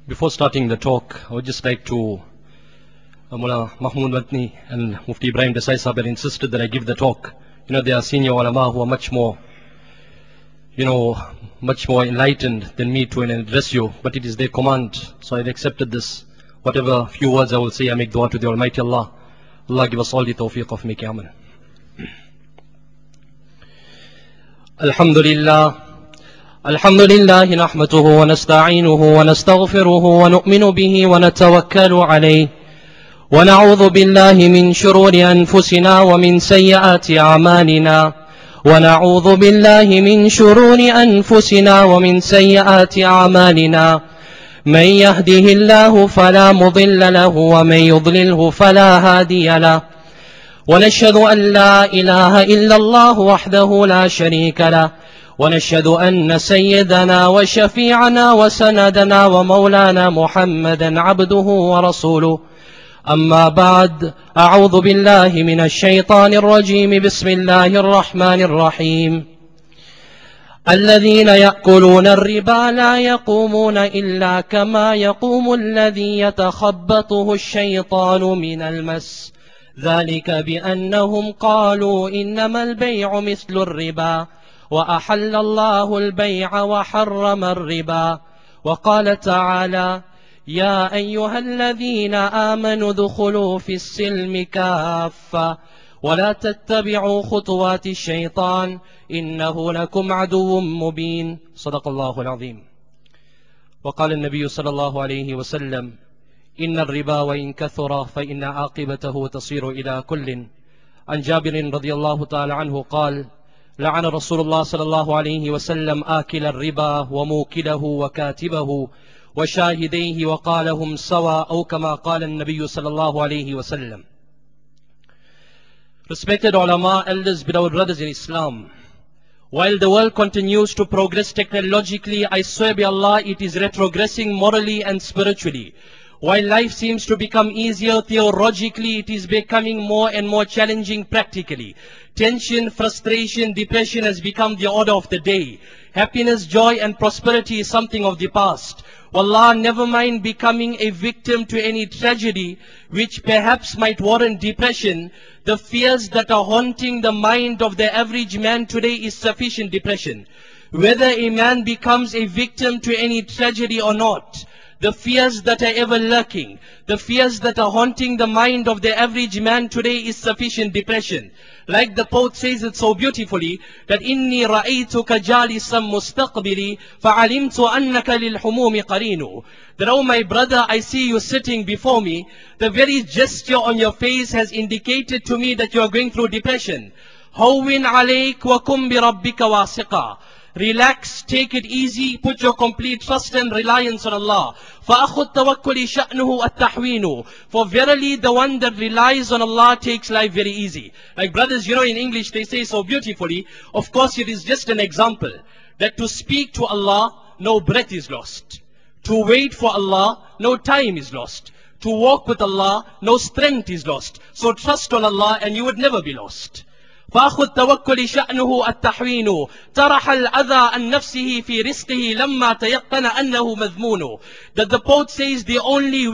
Before starting the talk, I would just like to, Mullah Mahmood Watni and Mufti Ibrahim Desai Sahib had insisted that I give the talk. They are senior ulama who are much more enlightened than me to address you, but it is their command, so I've accepted this. Whatever few words I will say, I make dua to the Almighty Allah. Allah give us all the tawfiq of making amal. Alhamdulillah. الحمد لله نحمده ونستعينه ونستغفره ونؤمن به ونتوكل عليه ونعوذ بالله من شرور أنفسنا ومن سيئات أعمالنا ونعوذ بالله من شرور أنفسنا ومن سيئات أعمالنا من يهده الله فلا مضل له ومن يضلله فلا هادي له ونشهد أن لا إله إلا الله وحده لا شريك له ونشهد أن سيدنا وشفيعنا وسندنا ومولانا محمدا عبده ورسوله أما بعد أعوذ بالله من الشيطان الرجيم بسم الله الرحمن الرحيم الذين يأكلون الربا لا يقومون إلا كما يقوم الذي يتخبطه الشيطان من المس ذلك بأنهم قالوا إنما البيع مثل الربا وأحل الله البيع وحرم الربا وقال تعالى يا أيها الذين آمنوا ادخلوا في السلم كافة ولا تتبعوا خطوات الشيطان إنه لكم عدو مبين صدق الله العظيم. وقال النبي صلى الله عليه وسلم إن الربا وإن كثر فإن عاقبته تصير إلى كل. عن جابر رضي الله تعالى عنه قال لعن رسول الله صلى الله عليه وسلم آكل الربا وموكله وكاتبه وشاهديه وقالهم سوا أو كما قال النبي صلى الله عليه وسلم. Respected ulama, elders, beloved brothers in Islam, while the world continues to progress technologically, I swear by Allah, it is retrogressing morally and spiritually. While life seems to become easier theologically, it is becoming more and more challenging practically. Tension, frustration, depression has become the order of the day. Happiness, joy and prosperity is something of the past. Wallah, never mind becoming a victim to any tragedy which perhaps might warrant depression. The fears that are haunting the mind of the average man today is sufficient depression. Whether a man becomes a victim to any tragedy or not, the fears that are ever lurking, the fears that are haunting the mind of the average man today is sufficient depression. Like the poet says it so beautifully, that إِنِّي رَأَيْتُكَ جَالِسًا مُسْتَقْبِلِي فَعَلِمْتُ أَنَّكَ لِلْحُمُومِ قَرِينُ. That, oh my brother, I see you sitting before me. The very gesture on your face has indicated to me that you are going through depression. هَوِّنْ عَلَيْكَ وَكُمْ بِرَبِّكَ وَاسِقًا. Relax, take it easy, put your complete trust and reliance on Allah. فَأَخُ التَّوَكُّلِ شَأْنُهُ التَّحْوِينُ. For verily the one that relies on Allah takes life very easy. Like brothers, in English they say so beautifully, of course it is just an example, that to speak to Allah, no breath is lost. To wait for Allah, no time is lost. To walk with Allah, no strength is lost. So trust on Allah and you would never be lost. فأخو التوكل شأنه التحوين طرح الأذى عن نفسه في رزقه لما تيقن أنه مذمون. That the poet says the only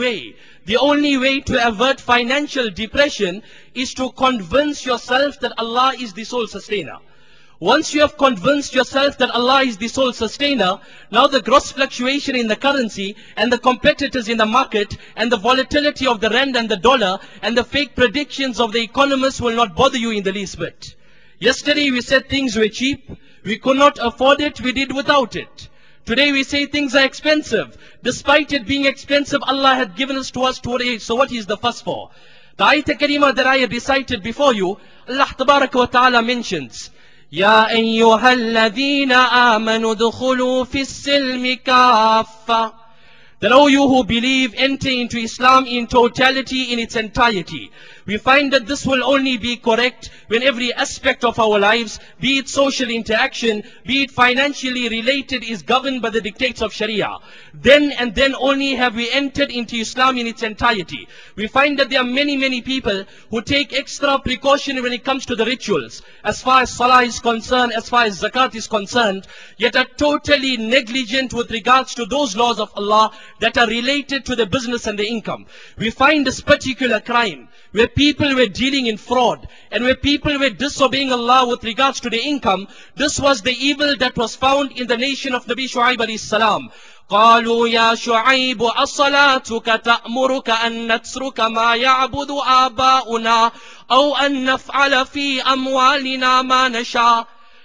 way to avert financial depression is to convince yourself that Allah is the sole sustainer. Once you have convinced yourself that Allah is the sole sustainer, now the gross fluctuation in the currency and the competitors in the market and the volatility of the rand and the dollar and the fake predictions of the economists will not bother you in the least bit. Yesterday we said things were cheap, we could not afford it, we did without it. Today we say things are expensive. Despite it being expensive, Allah had given us to us today, so what is the fuss for? The ayat karima that I had recited before you, Allah Tabaraka wa Ta'ala mentions, يا أيها الذين آمنوا ادخلوا في السلم كافة. That, O you who believe, enter into Islam in totality, in its entirety. We find that this will only be correct when every aspect of our lives, be it social interaction, be it financially related, is governed by the dictates of Sharia. Then and then only have we entered into Islam in its entirety. We find that there are many people who take extra precaution when it comes to the rituals, as far as Salah is concerned, as far as Zakat is concerned, yet are totally negligent with regards to those laws of Allah that are related to the business and the income. We find this particular crime where people were dealing in fraud and where people were disobeying Allah with regards to the income. This was the evil that was found in the nation of Nabi Shu'aib alayhi salam. قالوا يا شعيب أصلاتك تأمرك أن نترك ما يعبد آباؤنا أو أن نفعل في أموالنا ما نشاء.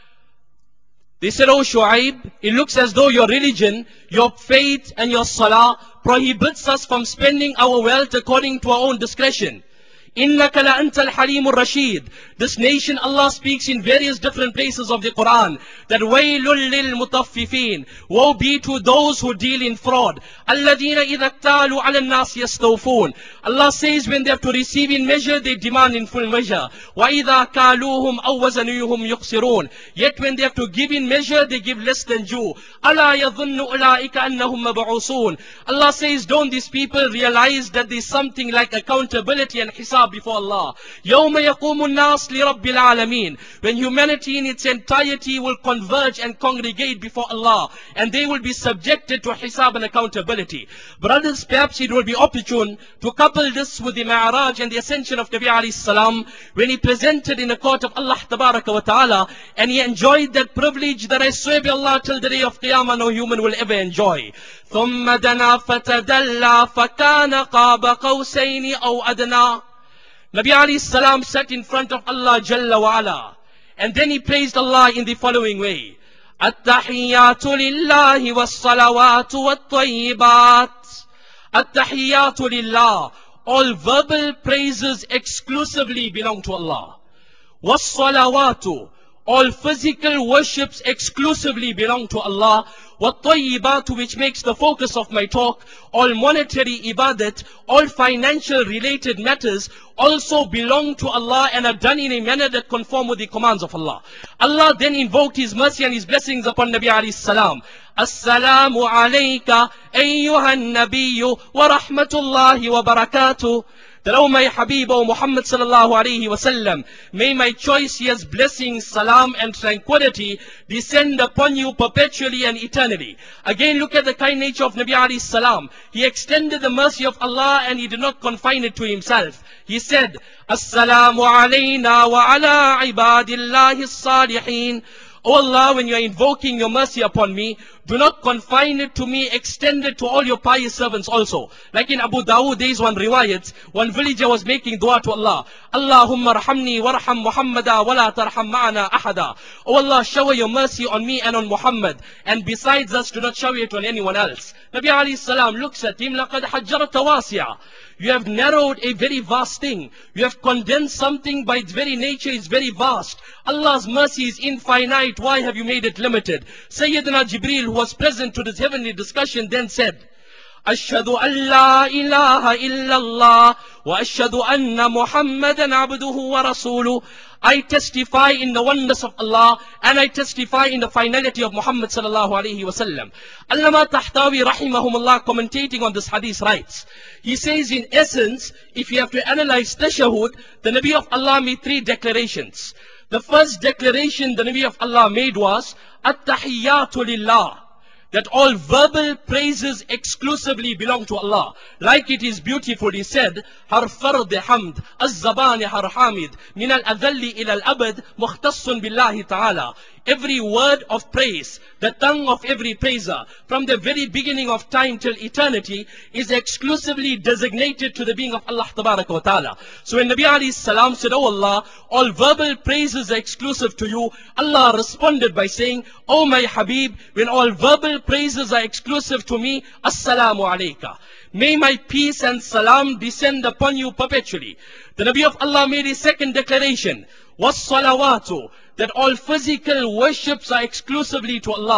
They said, "Oh Shu'aib, it looks as though your religion, your faith and your salah prohibits us from spending our wealth according to our own discretion. إِنَّكَ لَأَنْتَ الْحَلِيمُ الرَّشِيدُ." This nation, Allah speaks in various different places of the Quran that وَيْلٌ لِلْمُطَفِّفِينَ, woe be to those who deal in fraud. الَّذِينَ إِذَا اكْتَالُوا عَلَى النَّاسِ يَسْتَوْفُونَ. Allah says when they have to receive in measure, they demand in full measure. وَإِذَا كَالُوهُمْ أَوْ وَزَنُوهُمْ يُخْسِرُونَ. Yet when they have to give in measure, they give less than due. أَلَا يَظُنُّ أُولَٰئِكَ أَنَّهُمْ مَبْعُوثُونَ. Allah says, don't these people realize that there is something like accountability and hisab before Allah? يَوْمَ يَقُومُ النَّاسِ لِرَبِّ الْعَالَمِينَ. When humanity in its entirety will converge and congregate before Allah, and they will be subjected to hisab and accountability. Brothers, perhaps it will be opportune to couple this with the Mi'raj and the ascension of Nabi alayhi salam, when he presented in the court of Allah tabaraka wa ta'ala, and he enjoyed that privilege that I swear by Allah till the day of Qiyamah no human will ever enjoy. ثُمَّ دَنَا فَتَدَلَّى فَكَانَ قَابَ قَوْسَيْنِ أَوْ أَدْنَى. Nabi alayhi salam sat in front of Allah Jalla wa Ala, and then he praised Allah in the following way: At-tahiyyatu lillahi was-salawatu wat-tayyibat. At-tahiyyatu lillah, all verbal praises exclusively belong to Allah. Was-salawatu, all physical worships exclusively belong to Allah. وَالطَّيِّبَاتُ, which makes the focus of my talk, all monetary ibadat, all financial related matters also belong to Allah and are done in a manner that conform with the commands of Allah. Allah then invoked His mercy and His blessings upon Nabi alayhi salam. Assalamu alayka ayyuhan nabiyyu wa rahmatullahi wa barakatuh. That, oh my Habib, oh Muhammad sallallahu alayhi wa sallam, may my choicest blessings, salam and tranquility descend upon you perpetually and eternally. Again, look at the kind nature of Nabi alayhi salam. He extended the mercy of Allah and he did not confine it to himself. He said, Assalamu alayna wa ala ibadillahi as-salihin. O Allah, when you are invoking your mercy upon me, do not confine it to me, extend it to all your pious servants also. Like in Abu Dawood, there is one riwayat, one villager was making dua to Allah. Allahumma rahamni warham Muhammada wa la tarham ma'ana ahada. O Allah, shower your mercy on me and on Muhammad, and besides us, do not shower it on anyone else. Nabi alayhi salam looks at him, لَقَدْ حَجَّرَتَ وَاسِعًا. You have narrowed a very vast thing. You have condensed something by its very nature is very vast. Allah's mercy is infinite. Why have you made it limited? Sayyidina Jibreel, who was present to this heavenly discussion, then said, Ashhadu an la ilaha illallah wa ashhadu anna Muhammadan abduhu wa rasuluh. I testify in the oneness of Allah and I testify in the finality of Muhammad sallallahu alayhi wa sallam. Allama Tahtawi rahimahumullah, commentating on this hadith, writes, he says, in essence, if you have to analyze tashahud, the Nabi of Allah made three declarations. The first declaration the Nabi of Allah made was At-tahiyyatu lillah, that all verbal praises exclusively belong to Allah. Like it is beautifully said, Harfard hamd, az-zabani har hamid, min al-adhalli ila al-abad, mukhtassun billahi ta'ala. Every word of praise, the tongue of every praiser, from the very beginning of time till eternity, is exclusively designated to the being of Allah tabaraka wa ta'ala. So when Nabi alayhi salam said, Oh Allah, all verbal praises are exclusive to you, Allah responded by saying, Oh my Habib, when all verbal praises are exclusive to me, Assalamu alayka. May my peace and salam descend upon you perpetually. The Nabi of Allah made a second declaration, was salawatu, that all physical worships are exclusively to Allah.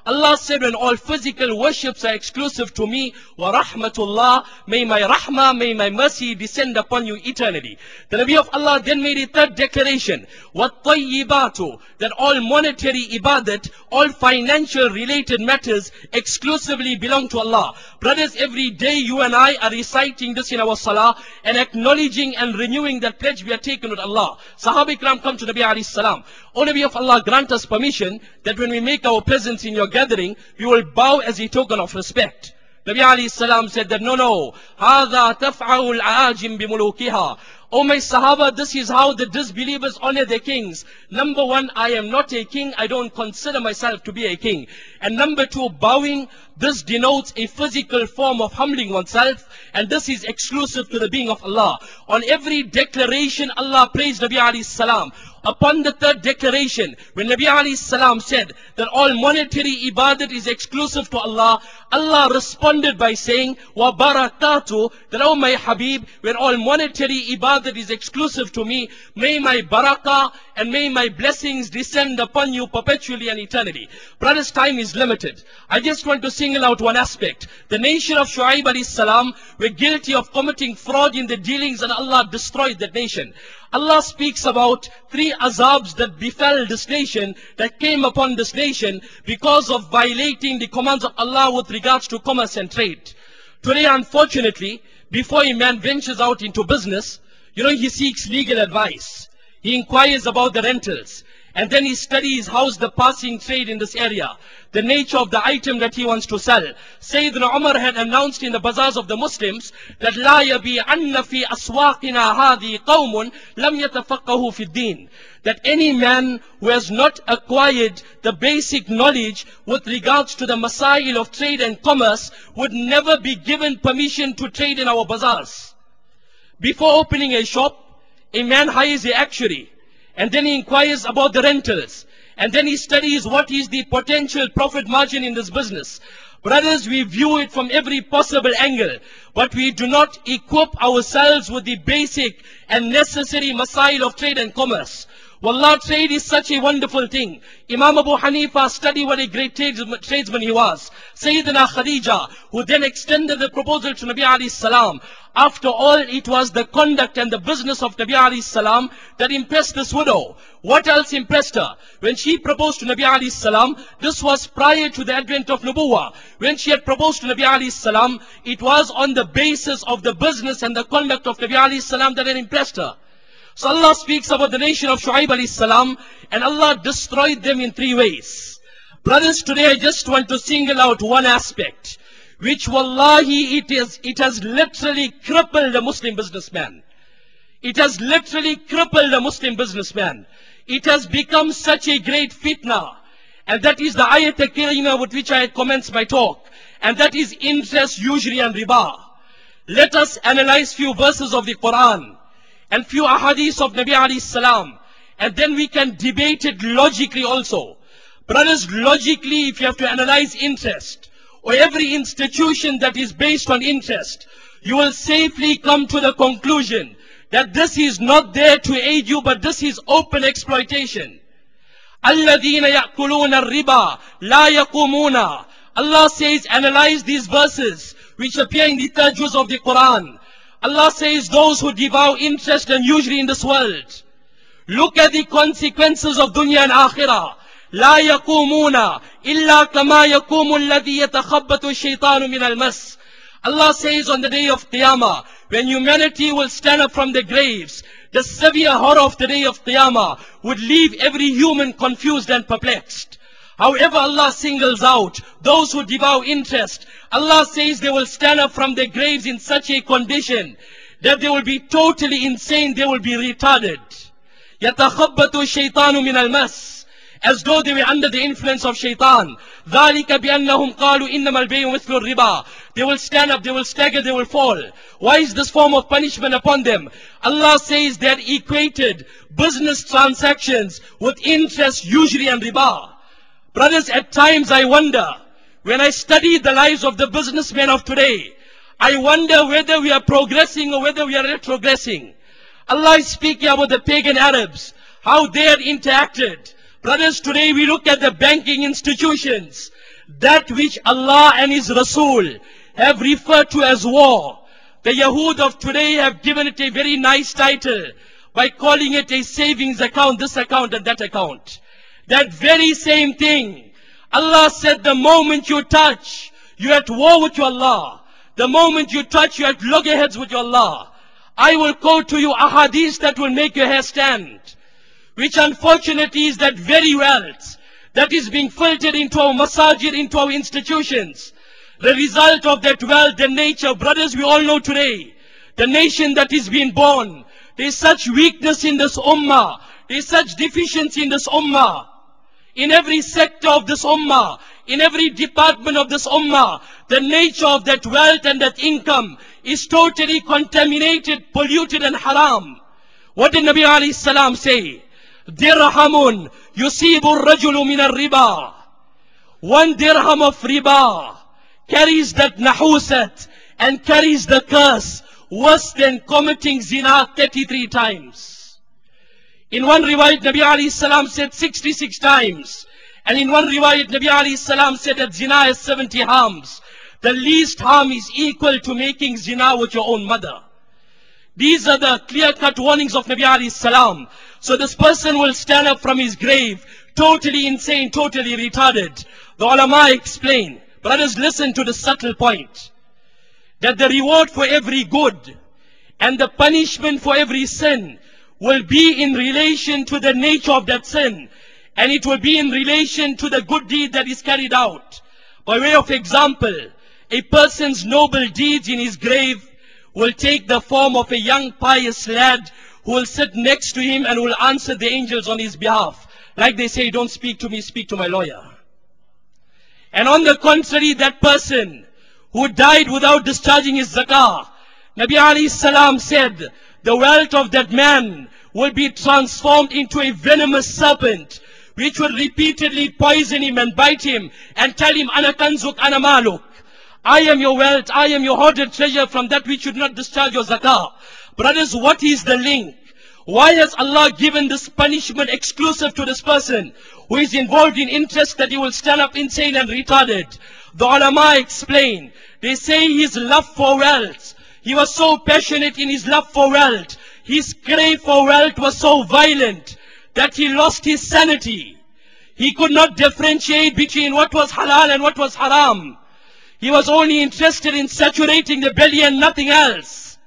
Allah said, when all physical worships are exclusive to me, wa rahmatullah, may my rahmah, may my mercy descend upon you eternally. The Nabi of Allah then made a third declaration, what tayyibatu, that all monetary ibadat, all financial related matters exclusively belong to Allah. Brothers, every day you and I are reciting this in our salah and acknowledging and renewing that pledge we are taken with Allah. Sahaba Ikram come to Nabi alayhi salam. O Nabi of Allah, grant us permission that when we make our presence in your gathering, we will bow as a token of respect. Nabi alayhi salam said that no, هَذَا تَفْعَهُ الْعَاجِمْ بِمُلُوكِهَا. O my Sahaba, this is how the disbelievers honor their kings. Number one, I am not a king. I don't consider myself to be a king. And number two, bowing, this denotes a physical form of humbling oneself. And this is exclusive to the being of Allah. On every declaration, Allah praised Nabi alayhi salam. Upon the third declaration, when Nabi alayhi salam said that all monetary ibadat is exclusive to Allah, Allah responded by saying, wa barakatuh, that oh my Habib, when all monetary ibadat is exclusive to me, may my barakah and may my blessings descend upon you perpetually and eternally. Brothers, time is limited. I just want to single out one aspect. The nation of Shu'aib alayhi salam were guilty of committing fraud in the dealings, and Allah destroyed that nation. Allah speaks about 3 azabs that befell this nation, that came upon this nation because of violating the commands of Allah with regards to commerce and trade. Today, unfortunately, before a man ventures out into business, he seeks legal advice. He inquires about the rentals. And then he studies how's the passing trade in this area, the nature of the item that he wants to sell. Sayyidina Umar had announced in the bazaars of the Muslims that لا يبيعن في أسواقنا هذه قوم لم يتفقهوا في الدين. That any man who has not acquired the basic knowledge with regards to the masail of trade and commerce would never be given permission to trade in our bazaars. Before opening a shop, a man hires an actuary. And then he inquires about the rentals. And then he studies what is the potential profit margin in this business. Brothers, we view it from every possible angle. But we do not equip ourselves with the basic and necessary masail of trade and commerce. Wallah, trade is such a wonderful thing. Imam Abu Hanifa, study what a great tradesman he was. Sayyidina Khadija, who then extended the proposal to Nabi alayhi salam. After all, it was the conduct and the business of Nabi alayhi salam that impressed this widow. What else impressed her? When she proposed to Nabi alayhi salam, this was prior to the advent of Nubuwah. When she had proposed to Nabi alayhi salam, it was on the basis of the business and the conduct of Nabi alayhi salam that had impressed her. So Allah speaks about the nation of Shu'aib alayhi salam, and Allah destroyed them in 3 ways. Brothers, today I just want to single out one aspect, which wallahi it has literally crippled the Muslim businessman. It has literally crippled the Muslim businessman. It has become such a great fitna. And that is the ayat al-karimah with which I had commenced my talk. And that is interest, usury and riba. Let us analyze few verses of the Quran and few ahadith of Nabi alayhi salam. And then we can debate it logically also. Brothers, logically, if you have to analyze interest, or every institution that is based on interest, you will safely come to the conclusion that this is not there to aid you, but this is open exploitation. الَّذِينَ يَأْكُلُونَ الرِّبَى لَا يَقُومُونَ. Allah says, analyze these verses which appear in the 3rd juz of the Quran. Allah says, those who devour interest and usury in this world, look at the consequences of dunya and akhirah. لا يقومون إلا كما يقوم الذي يتخبط الشيطان من المس. Allah says on the day of Qiyamah, when humanity will stand up from their graves, the severe horror of the day of Qiyamah would leave every human confused and perplexed. However, Allah singles out those who devour interest. Allah says they will stand up from their graves in such a condition that they will be totally insane, they will be retarded. يَتَخَبَّتُ الشَّيْطَانُ مِنَ الْمَسِّ. As though they were under the influence of shaitan. ذَلِكَ بِأَنَّهُمْ قَالُوا إِنَّمَا الْبَيْعُ مِثْلُ الرِّبَى. They will stand up, they will stagger, they will fall. Why is this form of punishment upon them? Allah says they had equated business transactions with interest, usury and riba. Brothers, at times I wonder, when I study the lives of the businessmen of today, I wonder whether we are progressing or whether we are retrogressing. Allah is speaking about the pagan Arabs, how they had interacted. Brothers, today we look at the banking institutions. that which Allah and His Rasul have referred to as war. The Yahud of today have given it a very nice title by calling it a savings account, this account and that account. That very same thing, Allah said the moment you touch, you're at war with your Allah. The moment you touch, you're at loggerheads with your Allah. I will quote to you ahadith that will make your hair stand, which unfortunately is that very wealth that is being filtered into our masajid, into our institutions. The result of that wealth, the nature, brothers, we all know today, the nation that is being born, there is such weakness in this ummah, there is such deficiency in this ummah, in every sector of this ummah, in every department of this ummah, the nature of that wealth and that income is totally contaminated, polluted and haram. What did Nabi alayhi salam say? Dirhamun yusibu rajulu min al-riba. 1 dirham of riba carries that nahusat and carries the curse worse than committing zina 33 times. In one riwayat, Nabi alayhi salam said 66 times. And in one riwayat, Nabi alayhi salam said that zina has 70 harms. The least harm is equal to making zina with your own mother. These are the clear-cut warnings of Nabi alayhi salam. So this person will stand up from his grave, totally insane, totally retarded. The ulama explain, brothers, listen to the subtle point, that the reward for every good and the punishment for every sin will be in relation to the nature of that sin, and it will be in relation to the good deed that is carried out. By way of example, a person's noble deeds in his grave will take the form of a young pious lad who will sit next to him and will answer the angels on his behalf. Like they say, don't speak to me, speak to my lawyer. And on the contrary, that person who died without discharging his zakah, Nabi alayhi salam said, the wealth of that man will be transformed into a venomous serpent, which will repeatedly poison him and bite him and tell him, ana kanzuk, ana maluk. I am your wealth, I am your hoarded treasure from that which you do not discharge your zakah. Brothers, what is the link? Why has Allah given this punishment exclusive to this person who is involved in interest that he will stand up insane and retarded? The ulama explain, they say his love for wealth, he was so passionate in his love for wealth, his crave for wealth was so violent that he lost his sanity. He could not differentiate between what was halal and what was haram. He was only interested in saturating the belly and nothing else.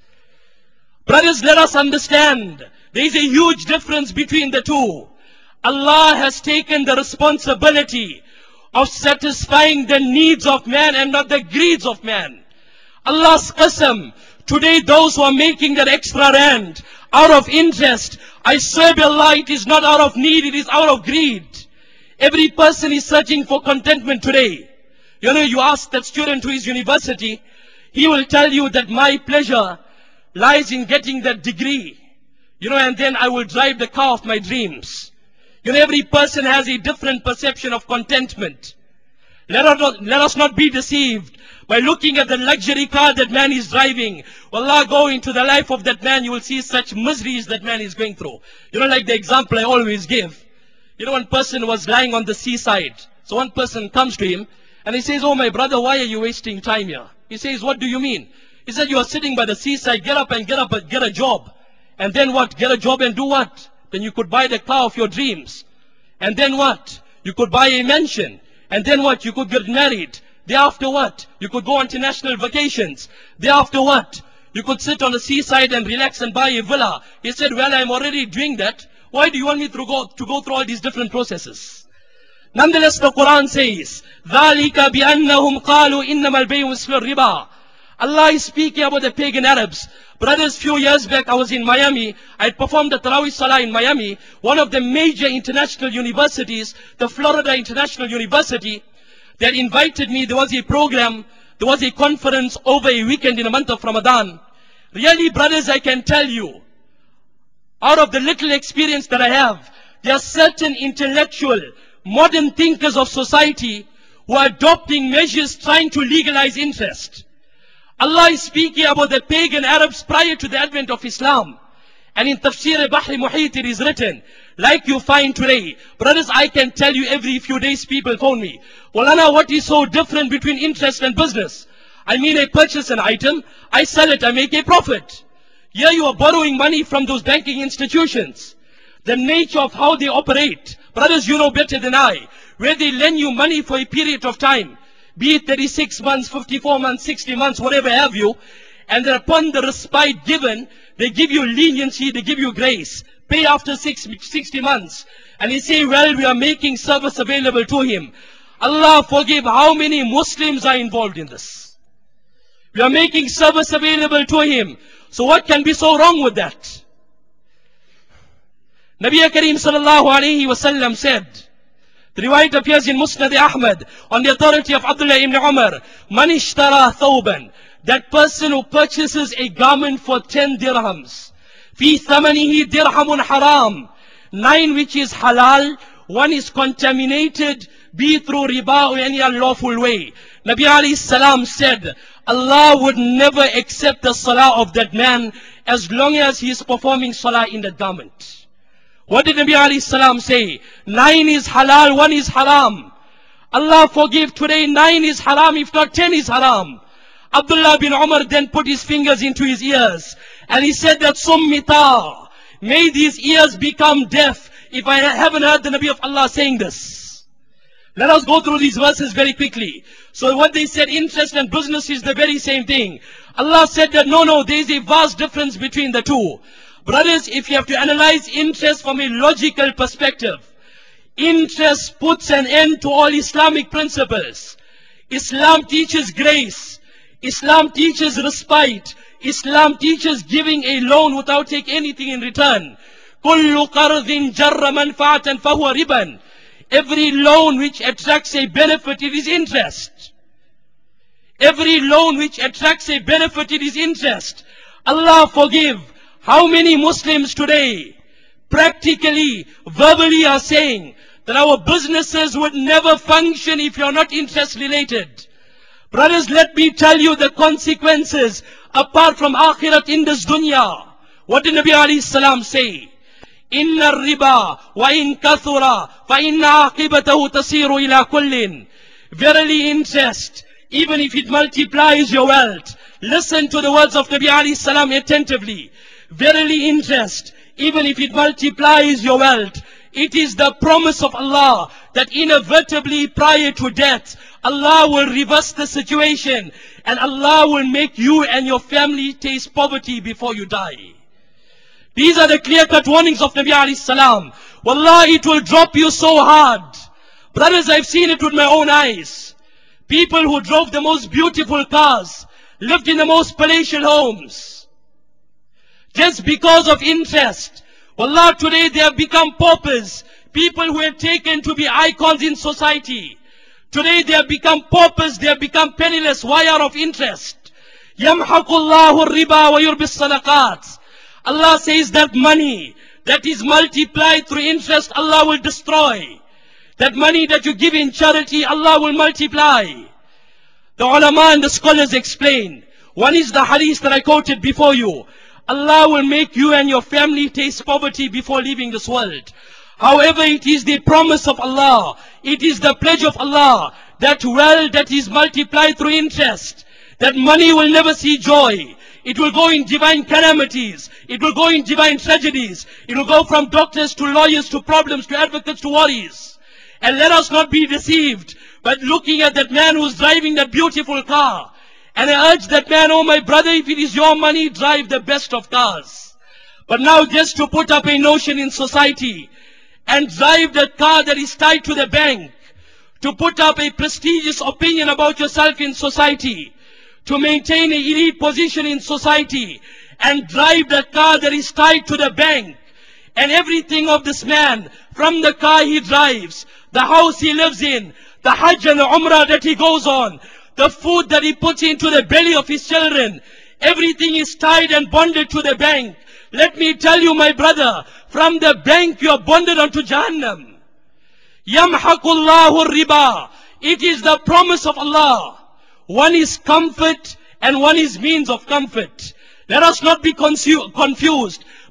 Brothers, let us understand, there is a huge difference between the two. Allah has taken the responsibility of satisfying the needs of man and not the greeds of man. Allah's qasam, today those who are making that extra rand out of interest, I swear by Allah, it is not out of need, it is out of greed. Every person is searching for contentment today. You know, you ask that student who is university, he will tell you that my pleasure lies in getting that degree. You know, and then I will drive the car of my dreams. You know, every person has a different perception of contentment. Let us not be deceived by looking at the luxury car that man is driving. Wallah, go into the life of that man, you will see such miseries that man is going through. You know, like the example I always give. You know, one person was lying on the seaside. So one person comes to him and he says, oh my brother, why are you wasting time here? He says, what do you mean? He said, you are sitting by the seaside, get up and get a job. And then what? Get a job and do what? Then you could buy the car of your dreams. And then what? You could buy a mansion. And then what? You could get married. Thereafter what? You could go on international vacations. Thereafter what? You could sit on the seaside and relax and buy a villa. He said, well, I'm already doing that. Why do you want me to go through all these different processes? Nonetheless, the Quran says, ذَلِكَ بِأَنَّهُمْ قَالُوا إِنَّمَا الْبَيْعُ مِثْلُ الرِّبَا. Allah is speaking about the pagan Arabs. Brothers, few years back, I was in Miami. I performed the Tarawih Salah in Miami, one of the major international universities, the Florida International University. They had invited me. There was a program, there was a conference over a weekend in the month of Ramadan. Really, brothers, I can tell you, out of the little experience that I have, there are certain intellectual, modern thinkers of society who are adopting measures trying to legalize interest. Allah is speaking about the pagan Arabs prior to the advent of Islam. And in Tafsir Bahri Muhit it is written like you find today. Brothers, I can tell you every few days people phone me. Well, Anna, what is so different between interest and business? I mean, I purchase an item, I sell it, I make a profit. Here you are borrowing money from those banking institutions. The nature of how they operate, brothers, you know better than I, where they lend you money for a period of time, be it 36 months, 54 months, 60 months, whatever have you, and then upon the respite given, they give you leniency, they give you grace. Pay after 60 months. And they say, well, we are making service available to him. Allah forgive, how many Muslims are involved in this? We are making service available to him. So what can be so wrong with that? Nabi Kareem sallallahu alayhi wa sallam said, the riwayat appears in Musnad Ahmad on the authority of Abdullah ibn Umar, Man ishtara thawban, that person who purchases a garment for 10 dirhams, fi thamanihi dirhamun haram, 9 which is halal, 1 is contaminated, be through riba or any unlawful way. Nabi alayhi salam said, Allah would never accept the salah of that man as long as he is performing salah in that garment. What did Nabi alayhi salam say? 9 is halal, 1 is haram. Allah forgive, today 9 is haram, if not 10 is haram. Abdullah bin Umar then put his fingers into his ears and he said that Summita, may these ears become deaf if I haven't heard the Nabi of Allah saying this. Let us go through these verses very quickly. So what they said, interest and business is the very same thing. Allah said that no, there is a vast difference between the two. Brothers, if you have to analyze interest from a logical perspective, interest puts an end to all Islamic principles. Islam teaches grace. Islam teaches respite. Islam teaches giving a loan without taking anything in return. كُلُّ قَرْضٍ جَرَّ مَنْفَعَةً فَهُوَ رِبًا. Every loan which attracts a benefit, it is interest. Every loan which attracts a benefit, it is interest. Allah forgive. How many Muslims today, practically, verbally are saying that our businesses would never function if you're not interest related? Brothers, let me tell you the consequences apart from akhirat in this dunya. What did Nabi alayhi salam say? Inna riba wa in kathura fa inna aqibatahu tasiru ila kullin. Verily interest, even if it multiplies your wealth. Listen to the words of Nabi alayhi salam attentively. Verily interest, even if it multiplies your wealth, it is the promise of Allah that inevitably prior to death, Allah will reverse the situation and Allah will make you and your family taste poverty before you die. These are the clear-cut warnings of Nabi alayhi salam. Wallah, it will drop you so hard. Brothers, I've seen it with my own eyes. People who drove the most beautiful cars, lived in the most palatial homes, just because of interest. Wallah, today they have become paupers. People who have taken to be icons in society. Today they have become paupers, they have become penniless. Why? Out of interest. يَمْحَقُ اللَّهُ الرِّبَى وَيُرْبِ الصَّدَقَاتِ. Allah says that money that is multiplied through interest, Allah will destroy. That money that you give in charity, Allah will multiply. The ulama and the scholars explain. One is the hadith that I quoted before you. Allah will make you and your family taste poverty before leaving this world. However, it is the promise of Allah, it is the pledge of Allah, that wealth that is multiplied through interest, that money will never see joy. It will go in divine calamities. It will go in divine tragedies. It will go from doctors to lawyers to problems to advocates to worries. And let us not be deceived by looking at that man who's driving that beautiful car. And I urge that man, oh my brother, if it is your money, drive the best of cars. But now just to put up a notion in society and drive that car that is tied to the bank, to put up a prestigious opinion about yourself in society, to maintain an elite position in society, and drive that car that is tied to the bank, and everything of this man, from the car he drives, the house he lives in, the Hajj and the Umrah that he goes on, the food that he puts into the belly of his children, everything is tied and bonded to the bank. Let me tell you, my brother, from the bank you are bonded unto Jahannam. Yamhaqullahu riba. It is the promise of Allah. One is comfort and one is means of comfort. Let us not be confused.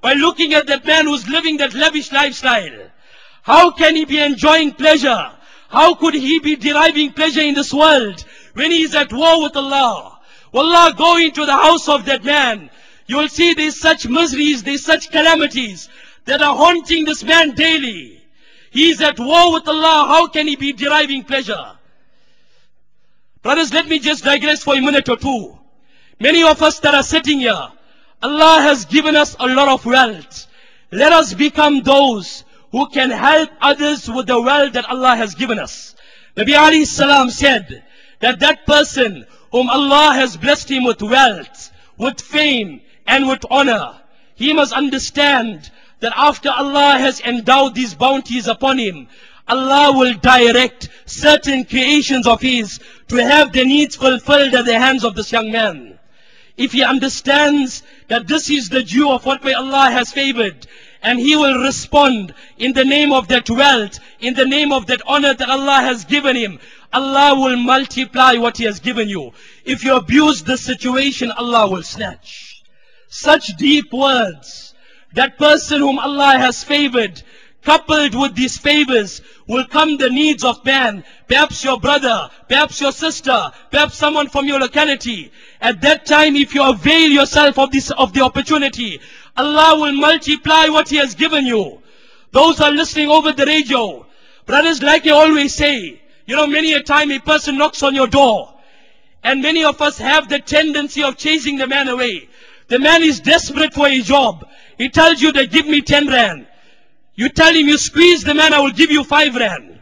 by looking at that man who's living that lavish lifestyle. How can he be enjoying pleasure? How could he be deriving pleasure in this world when he is at war with Allah? Wallah, go into the house of that man. You will see there's such miseries, there's such calamities that are haunting this man daily. He is at war with Allah. How can he be deriving pleasure? Brothers, let me just digress for a minute or two. Many of us that are sitting here, Allah has given us a lot of wealth. Let us become those who can help others with the wealth that Allah has given us. Nabi alayhi salam said that that person whom Allah has blessed him with wealth, with fame, and with honor, he must understand that after Allah has endowed these bounties upon him, Allah will direct certain creations of His to have their needs fulfilled at the hands of this young man. If he understands that this is the due of what way Allah has favored, and he will respond in the name of that wealth, in the name of that honor that Allah has given him, Allah will multiply what He has given you. If you abuse the situation, Allah will snatch. Such deep words. That person whom Allah has favored, coupled with these favors, will come the needs of man. Perhaps your brother, perhaps your sister, perhaps someone from your locality. At that time, if you avail yourself of the opportunity, Allah will multiply what He has given you. Those who are listening over the radio, brothers, like I always say, you know, many a time a person knocks on your door, and many of us have the tendency of chasing the man away. The man is desperate for a job. He tells you that give me 10 rand. You tell him, you squeeze the man, I will give you 5 rand.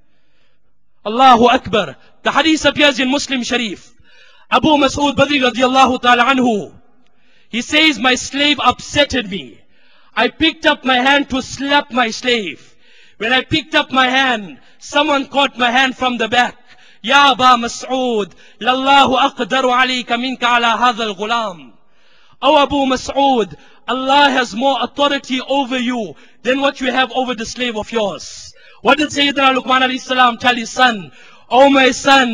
Allahu Akbar. The hadith appears in Muslim Sharif. Abu Mas'ud Badri radiallahu ta'ala anhu, he says, my slave upsetted me. I picked up my hand to slap my slave. When I picked up my hand, someone caught my hand from the back. Ya Aba Mas'ud, lallahu aqdaru alayka minka ala hadha al-ghulam. Oh Abu Mas'ud, Allah has more authority over you than what you have over the slave of yours. What did Sayyidina Luqman alayhi salam tell his son? Oh my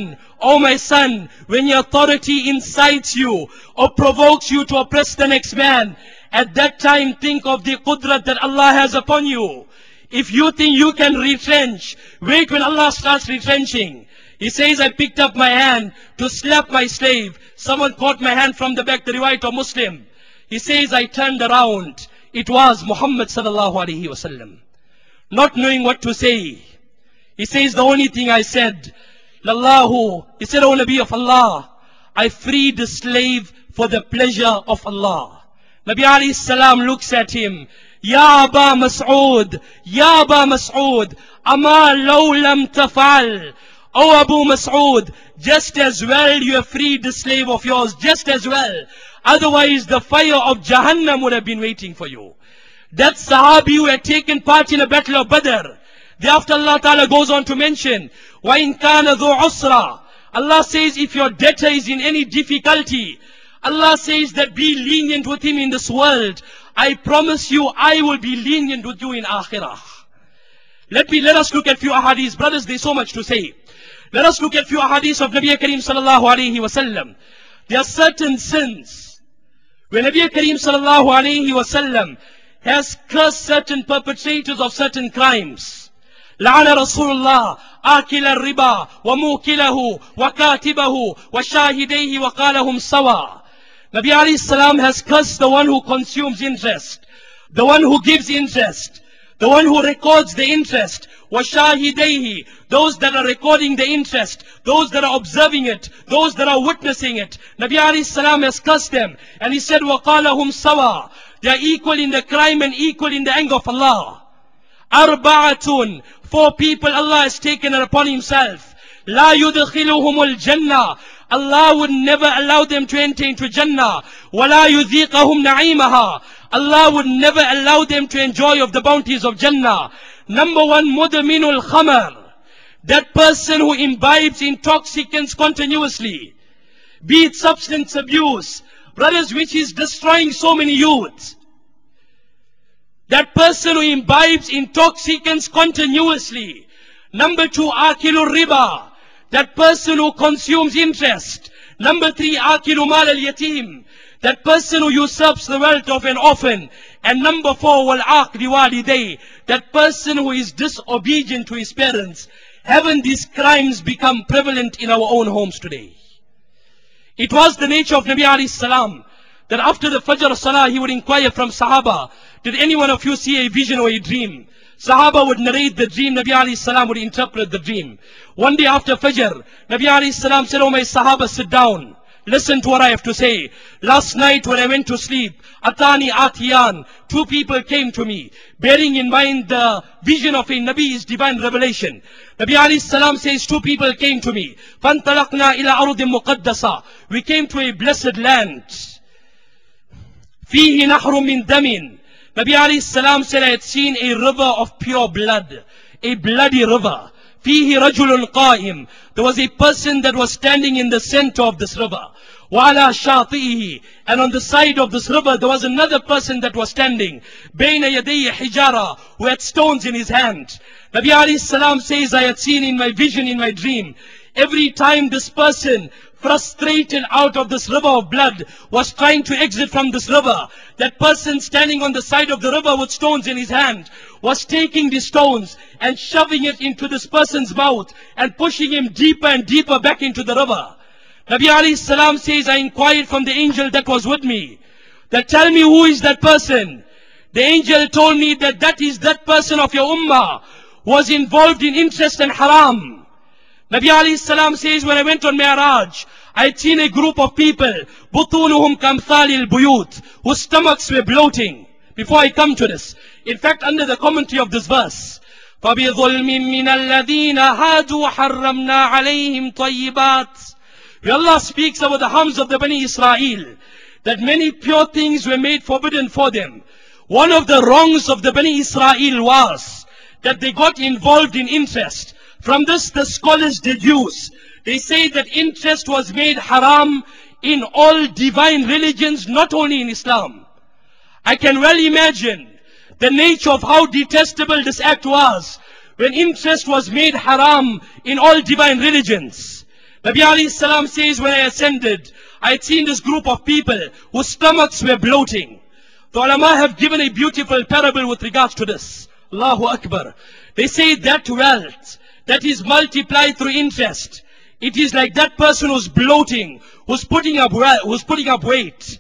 son, when your authority incites you or provokes you to oppress the next man, at that time think of the qudrat that Allah has upon you. If you think you can retrench, wait when Allah starts retrenching. He says, I picked up my hand to slap my slave. Someone caught my hand from the back, the riwayat of Muslim. He says, I turned around. It was Muhammad sallallahu alaihi wasallam. Not knowing what to say. He says, the only thing I said, Lallahu, he said, O Nabi of Allah, I freed the slave for the pleasure of Allah. Nabi alayhi salam looks at him. Ya Aba Mas'ud, Ya Aba Mas'ud, Ama law lam taf'al. O Abu Mas'ud, just as well you have freed the slave of yours, just as well. Otherwise the fire of Jahannam would have been waiting for you. That Sahabi who had taken part in the battle of Badr, thereafter Allah Ta'ala goes on to mention, وَإِن كَانَ ذُو عُسْرَةٍ. Allah says, if your debtor is in any difficulty, Allah says that be lenient with him in this world. I promise you, I will be lenient with you in Akhirah. Let us look at few ahadith. Brothers, there's so much to say. Let us look at few ahadith of Nabi Kareem sallallahu alayhi wasallam. There are certain sins. When Nabi Kareem sallallahu alayhi wasallam has cursed certain perpetrators of certain crimes. لعن رسول الله آكل الربا وموكله وكاتبه وشاهديه وقالهم سوا. Nabi alayhi salam has cursed the one who consumes interest, the one who gives interest, the one who records the interest, وشاهديه, those that are recording the interest, those that are observing it, those that are witnessing it. Nabi alayhi salam has cursed them, and he said, وقالهم سوا. They are equal in the crime and equal in the anger of Allah. Arba'atun, 4 people Allah has taken it upon Himself. La yudkhiluhumul Jannah. Allah would never allow them to enter into Jannah. Wala yudhiqahum na'imaha. Allah would never allow them to enjoy of the bounties of Jannah. Number 1, mudminul khamar. That person who imbibes intoxicants continuously. Be it substance abuse, brothers, which is destroying so many youths. That person who imbibes intoxicants continuously. Number 2, akilur riba. That person who consumes interest. Number 3, akilu mal al yatim. that person who usurps the wealth of an orphan. And number 4, wal-aqdi waliday, that person who is disobedient to his parents. Haven't these crimes become prevalent in our own homes today? It was the nature of Nabi alayhi salam that after the Fajr Salah he would inquire from Sahaba, did any one of you see a vision or a dream? Sahaba would narrate the dream, Nabi alayhi salam would interpret the dream. One day after Fajr, Nabi alayhi salam said, "Oh my Sahaba, sit down. Listen to what I have to say. Last night when I went to sleep, Atani Atiyan, 2 people came to me, bearing in mind the vision of a Nabi's divine revelation. Nabi alayhi salam says, 2 people came to me. فَانْطَلَقْنَا إِلَىٰ أَرْضٍ مُقَدَّسَةٍ. We came to a blessed land. فِيهِ نَحْرٌ مِّن دَمٍ. Nabi alayhi salam said, I had seen a river of pure blood, a bloody river. فِيهِ رَجُلٌ قَائِمٌ. There was a person that was standing in the center of this river. وَعَلَى شَاطِئِهِ. And on the side of this river, there was another person that was standing. بَيْنَ يَدَيْهِ حِجَارَةٌ. Who had stones in his hand. Nabi alayhi salam says, I had seen in my vision, in my dream, every time this person, frustrated out of this river of blood, was trying to exit from this river, that person standing on the side of the river with stones in his hand, was taking the stones and shoving it into this person's mouth and pushing him deeper and deeper back into the river. Nabi alayhi salam says, I inquired from the angel that was with me, that tell me who is that person. The angel told me that that is that person of your ummah, was involved in interest and haram. Nabi alayhi salam says, when I went on Mi'raj, I had seen a group of people, butunuhum kamthali al-buyut, whose stomachs were bloating. Before I come to this, in fact, under the commentary of this verse, فَبِظُلْمٍ مِّنَ الَّذِينَ هَادُوا حَرَّمْنَا عَلَيْهِمْ طَيِّبَاتٍ. Where Allah speaks about the harms of the Bani Israel, that many pure things were made forbidden for them. One of the wrongs of the Bani Israel was that they got involved in interest. From this the scholars deduce, they say that interest was made haram in all divine religions, not only in Islam. I can well imagine the nature of how detestable this act was when interest was made haram in all divine religions. Nabi alayhi salam says, when I ascended, I had seen this group of people whose stomachs were bloating. The ulama have given a beautiful parable with regards to this. Allahu Akbar. They say that wealth that is multiplied through interest, it is like that person who's bloating, who's putting up weight.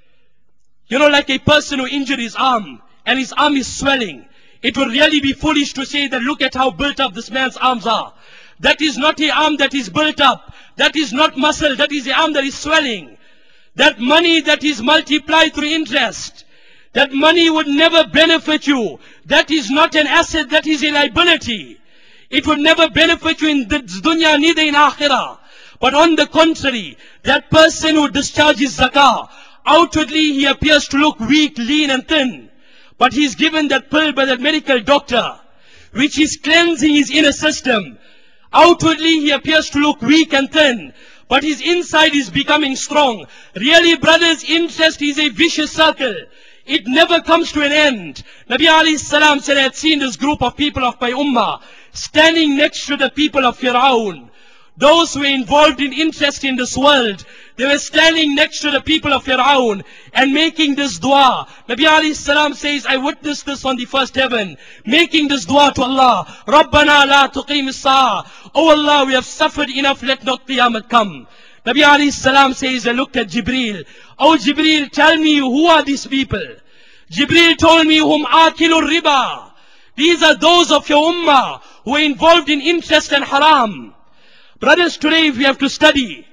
You know, like a person who injured his arm and his arm is swelling. It would really be foolish to say that look at how built up this man's arms are. That is not a arm that is built up. That is not muscle. That is the arm that is swelling. That money that is multiplied through interest, that money would never benefit you. That is not an asset, that is a liability. It would never benefit you in this dunya, neither in akhirah. But on the contrary, that person who discharges zakah, outwardly he appears to look weak, lean and thin. But he's given that pill by that medical doctor, which is cleansing his inner system. Outwardly he appears to look weak and thin, but his inside is becoming strong. Really, brothers, interest is a vicious circle. It never comes to an end. Nabi alayhi salam said, I had seen this group of people of my ummah standing next to the people of Fir'aun. Those who were involved in interest in this world, they were standing next to the people of Fir'aun and making this dua. Nabi alayhi salam says, I witnessed this on the first heaven, making this dua to Allah. Rabbana la tuqim as-sa'a. Oh Allah, we have suffered enough, let not Qiyamah come. Nabi alayhi salam says, I looked at Jibreel. Oh Jibreel, tell me, who are these people? Jibreel told me, hum akilur riba. These are those of your ummah who are involved in interest and haram. Brothers, today if we have to study,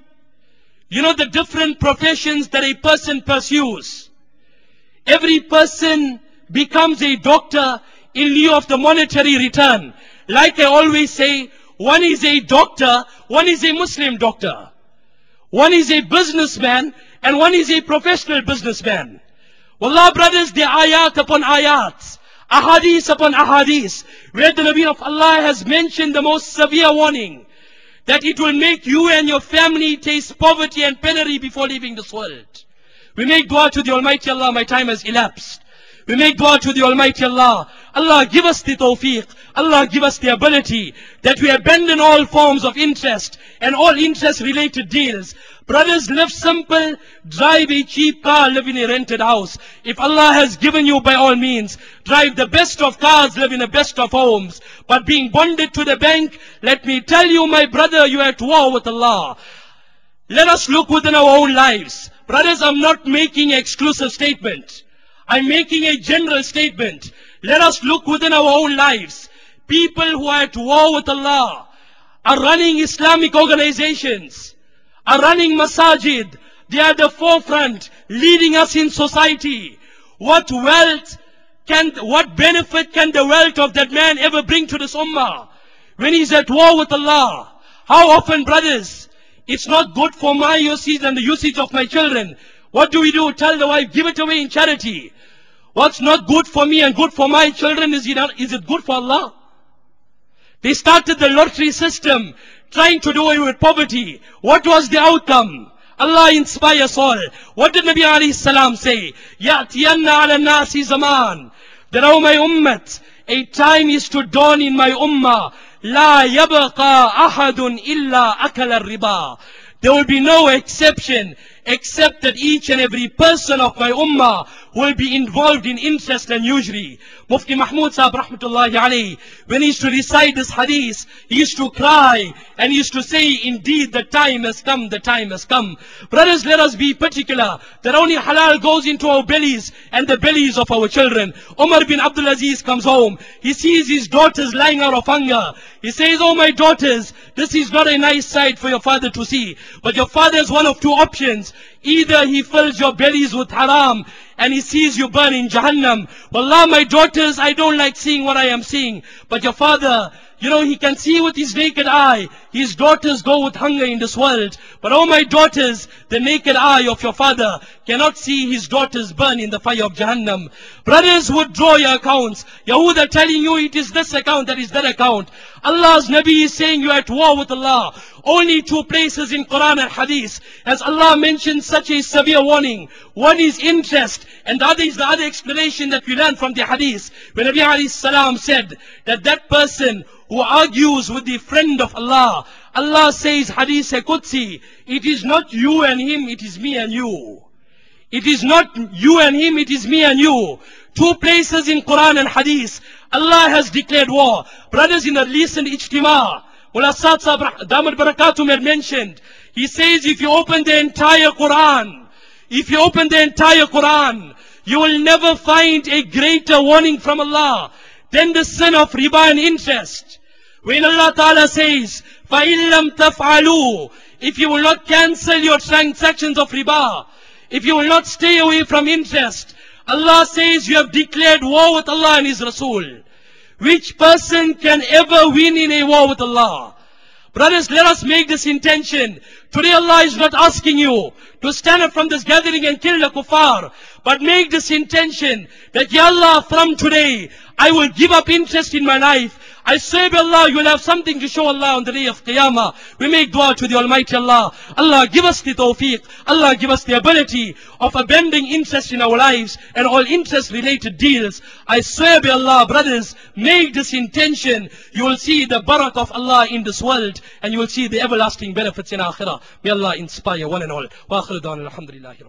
you know the different professions that a person pursues. Every person becomes a doctor in lieu of the monetary return. Like I always say, one is a doctor, one is a Muslim doctor. One is a businessman and one is a professional businessman. Wallah, brothers, there are ayat upon ayat, ahadith upon ahadith, where the Nabi of Allah has mentioned the most severe warning, that it will make you and your family taste poverty and penury before leaving this world. We make dua to the Almighty Allah. My time has elapsed. We make dua to the Almighty Allah. Allah, give us the tawfiq. Allah, give us the ability that we abandon all forms of interest and all interest related deals. Brothers, live simple, drive a cheap car, live in a rented house. If Allah has given you, by all means, drive the best of cars, live in the best of homes. But being bonded to the bank, let me tell you, my brother, you are at war with Allah. Let us look within our own lives. Brothers, I'm not making an exclusive statement. I'm making a general statement. Let us look within our own lives. People who are at war with Allah are running Islamic organizations, are running masajid. They are at the forefront, leading us in society. What benefit can the wealth of that man ever bring to this ummah when he's at war with Allah? How often, brothers, it's not good for my usage and the usage of my children. What do we do? Tell the wife, give it away in charity. What's not good for me and good for my children, is it good for Allah? They started the lottery system, trying to do away with poverty. What was the outcome? Allah inspires all. What did Nabi alayhi salam say? يَأْتِيَنَّ عَلَى النَّاسِ زَمَانٍ. That, O my ummat, a time is to dawn in my ummah. لَا يَبْقَى أَحَدٌ إِلَّا أَكَلَ الرِّبَى. There will be no exception, except that each and every person of my ummah will be involved in interest and usury. Mufti Mahmud Sahib rahmatullahi alayhi, when he used to recite this hadith, he used to cry and he used to say, indeed the time has come, the time has come. Brothers, let us be particular that only halal goes into our bellies and the bellies of our children. Umar bin Abdul Aziz comes home. He sees his daughters lying out of hunger. He says, oh my daughters, this is not a nice sight for your father to see. But your father has one of two options. Either he fills your bellies with haram and he sees you burn in Jahannam. Wallah, my daughters, I don't like seeing what I am seeing. But your father, he can see with his naked eye. His daughters go with hunger in this world. But oh my daughters, the naked eye of your father cannot see his daughters burn in the fire of Jahannam. Brothers would draw your accounts. Yahuda telling you it is this account, that is that account. Allah's Nabi is saying you are at war with Allah. Only two places in Quran and Hadith has Allah mentioned such a severe warning. One is interest, and the other is the other explanation that we learn from the Hadith. When Nabi alayhi salam said that person who argues with the friend of Allah, Allah says, Hadith Qudsi, it is not you and him, it is me and you. It is not you and him, it is me and you. Two places in Quran and Hadith, Allah has declared war. Brothers, in the recent Ijtima, Mullah Saad Sahib Damat Barakatum had mentioned, he says if you open the entire Quran, you will never find a greater warning from Allah than the sin of riba and interest. When Allah Ta'ala says, فَإِن لَمْ تَفْعَلُوا, if you will not cancel your transactions of riba, if you will not stay away from interest, Allah says you have declared war with Allah and His Rasul. Which person can ever win in a war with Allah? Brothers, let us make this intention. Today Allah is not asking you to stand up from this gathering and kill the kuffar, but make this intention that, Ya Allah, from today, I will give up interest in my life. I swear by Allah, you will have something to show Allah on the day of Qiyamah. We make dua to the Almighty Allah. Allah, give us the tawfiq. Allah, give us the ability of abandoning interest in our lives and all interest-related deals. I swear by Allah, brothers, make this intention. You will see the barakah of Allah in this world, and you will see the everlasting benefits in Akhirah. May Allah inspire one and all. Wa akhiru da'wana alhamdulillahi.